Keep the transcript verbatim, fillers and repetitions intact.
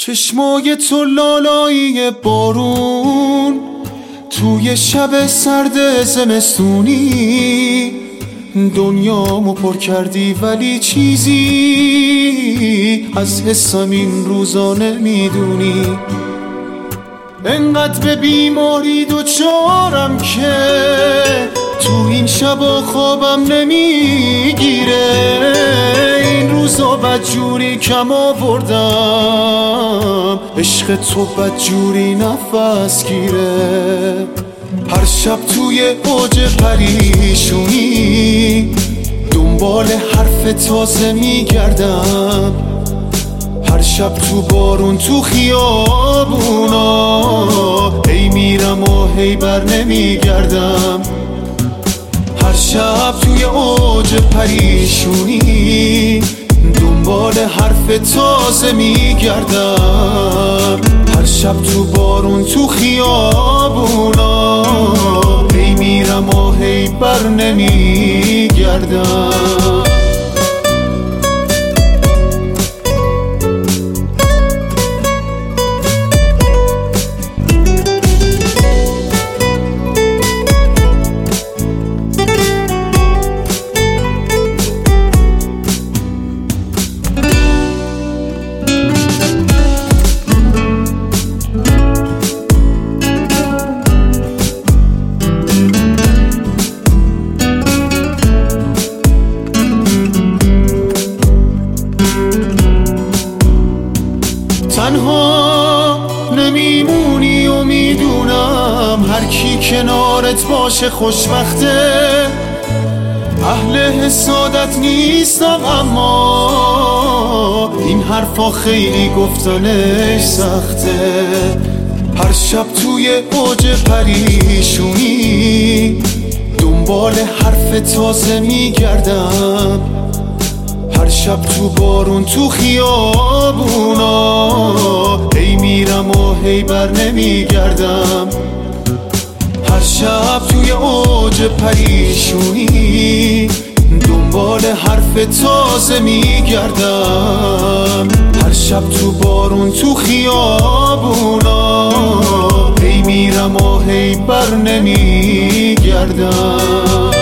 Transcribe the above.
چشمای تو لالایی بارون توی شب سرد زمستونی دنیامو پر کردی، ولی چیزی از حسم این روزا نمیدونی. انقدر به بیماری دوچارم که تو این شبا خوابم نمیگیره. این روزا بدجوری کم آوردم، عشق تو بدجوری نفس گیره. هر شب توی اوج پریشونی دنبال حرف تازه میگردم. هر شب تو بارون تو خیابونا هی میرم و هی بر نمیگردم. هر شب توی اوج پریشونی دنبال حرف تازه میگردم. هر شب تو بارون تو خیابونا هی میرم و هی بر نمیگردم. تنها نمیمونی و میدونم هر کی کنارت باشه خوشبخته. اهل حسادت نیستم اما این حرفا خیلی گفتنش سخته. هر شب توی اوج پریشونی دنبال حرف تازه میگردم. هر شب تو بارون تو خیابونا هی میرم و هی بر نمیگردم. هر شب توی اوج پریشونی دنبال حرف تازه میگردم. هر شب تو بارون تو خیابونا هی میرم و هی بر نمیگردم.